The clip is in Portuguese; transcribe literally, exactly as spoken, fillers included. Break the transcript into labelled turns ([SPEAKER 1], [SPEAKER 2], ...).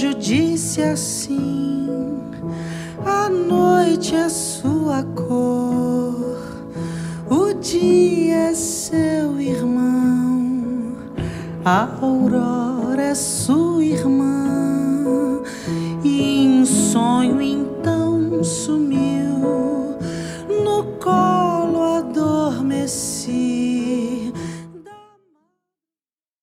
[SPEAKER 1] anjo disse assim: a noite é sua cor, o dia é seu irmão, a aurora é sua irmã. E em sonho então sumiu